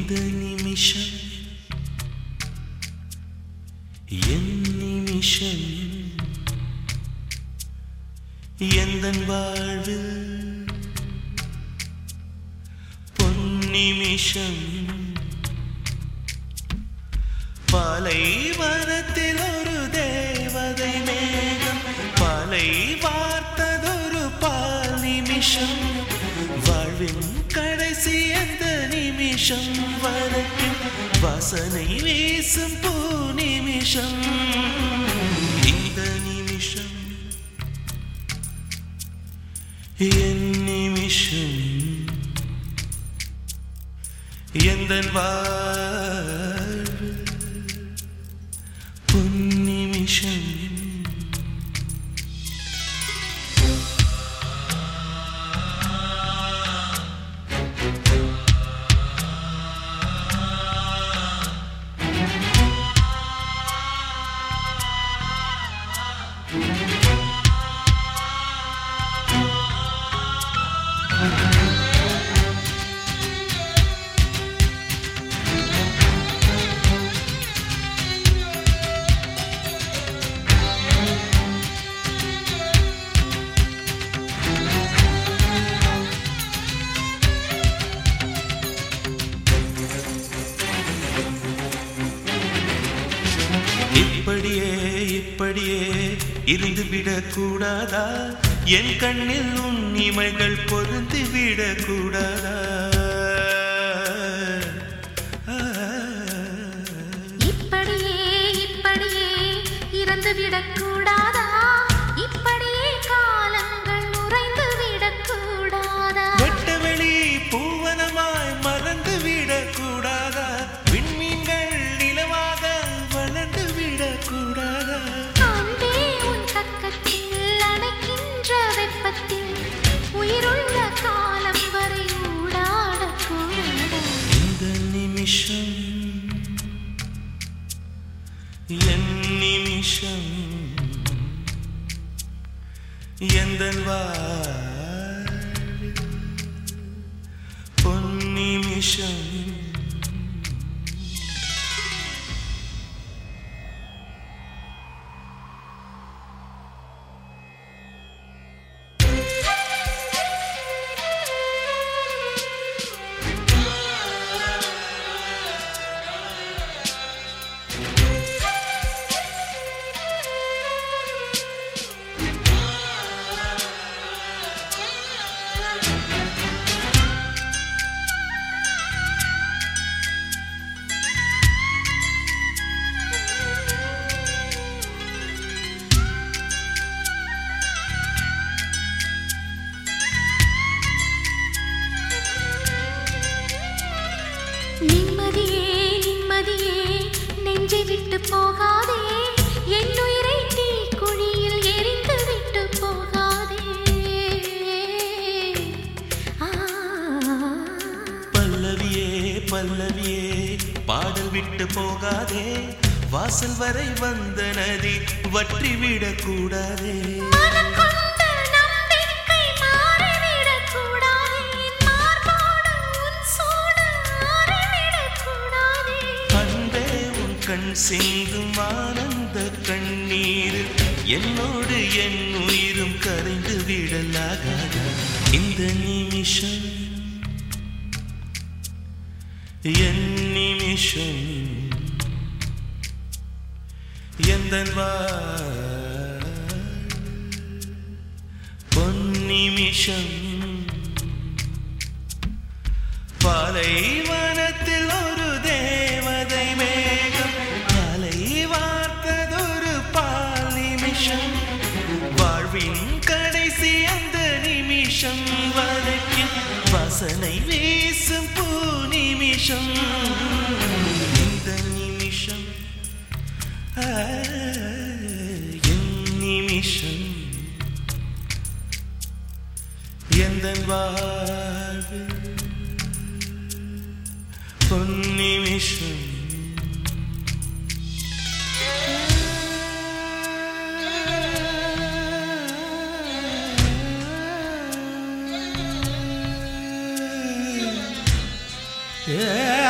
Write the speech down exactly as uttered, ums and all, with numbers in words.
இந்த நிமிஷம் என் நிமிஷம் எந்தன் வாழ்வில் பொன்னிமிஷம் பாலைவனத்தில் ஒரு தேவதை மேகம் பாலை வார்த்ததொரு பால் நிமிஷம் வாழ்வின் கடைசி அந்த நிமிஷம் வரைக்கும் வாசனை வீசும் பூ நிமிஷம் இந்த நிமிஷம் என் நிமிஷம் எந்தன் வாழ்வு பொன்னிமிஷம் இப்படியே இப்படியே இருந்து விடக்கூடாதா என் கண்ணில் உன் இமைகள் பொருந்து விடக்கூடாதா இப்படியே இப்படியே இருந்து விடக்கூடாதா இப்படியே காலங்கள் உறைந்து விடக்கூடாதா வெட்டவெளி பூவனமாய் மறந்து விடக்கூடாதா விண்மீன்கள் நிலவாக வளர்ந்து விடக்கூடாதா அன்பே உன் பக்கத்தில் அணைக்கின்ற வெப்பத்தில் உயிருள்ள காலம் வரை ஊடாடக்கூடாதா இந்த நிமிஷம் என் நிமிஷம் எந்தன் வாழ்வு பொன்னிமிஷம் நிம்மதியே நிம்மதியே நெஞ்சை விட்டு போகாதே என் உயிரை தீ குழியில் எரிந்து விட்டு போகாதே பல்லவியே பல்லவியே பாடல் விட்டு போகாதே வாசல் வரை வந்த நதி வற்றி விடக்கூடாதே கண் சிந்தும் ஆனந்த கண்ணீர் என்னோடு என் உயிரும் கரைந்து விடலாகாத இந்த நிமிஷம் என் நிமிஷம் எந்தன் வாழ்வு பொன்னிமிஷம் பாலைவனத்தில் ஒரு தேவதை மேகம் பாலை வார்த்ததொரு பால் நிமிஷம் வாழ்வின் கடைசி அந்த நிமிஷம் வரைக்கும் வாசனை வீசும் பூ நிமிஷம் இந்த நிமிஷம் என் நிமிஷம் எந்தன் வாழ்வு பொன்னிமிஷம் Yeah.